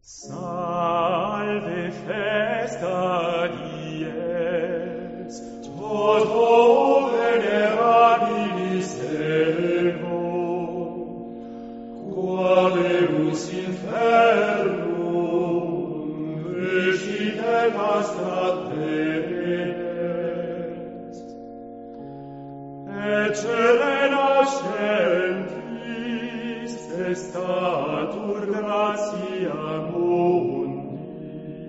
Salve festa dies, toto venerabilis servo, quadeus infernum vicitet astra tenes, et cele nascentis estatur gratia mundi,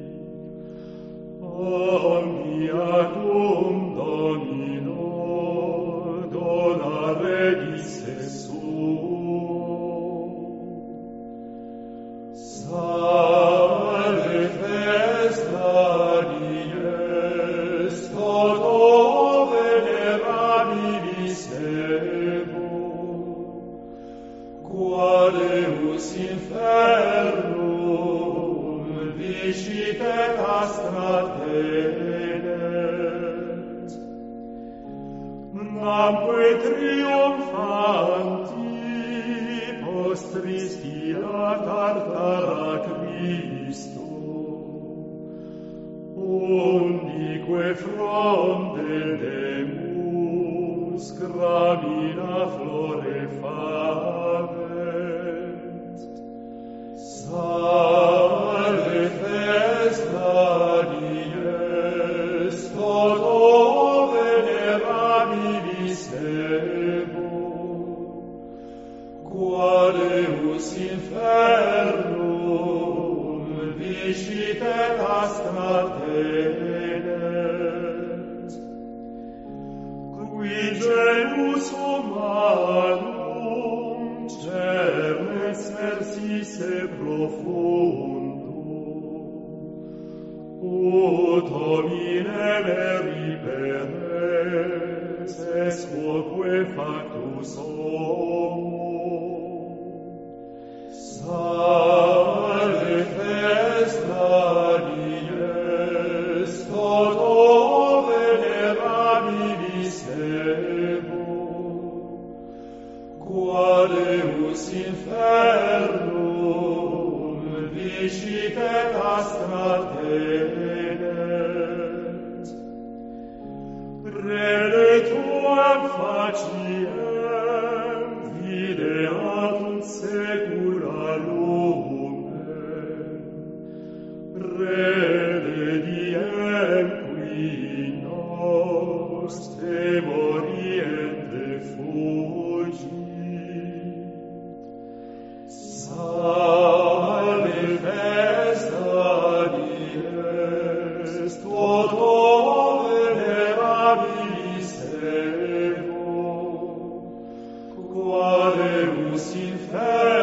omniatum Domino dona regis Salve festa dies, toto venerabilis evo, quadeus infernum vicitet astra tenes, namque triumphanti postris fiat tartara Christo, undique fronte demus gramina flore favent. Salve festa dies, toto venerabilis evo, quadeus infernum vicitet astra tenes, qui genus humanum cernes versisse profundo, ut homine veriperes es quoque factus homo. Salve festa dies, toto venerabilis evo, quadeus infernum vicitet astra tenes, rede tuam faciem videatum secula lumen, rede diem qui nos temoriente fugit. Salve festa dies, toto venerabilis evo, quadeus infernum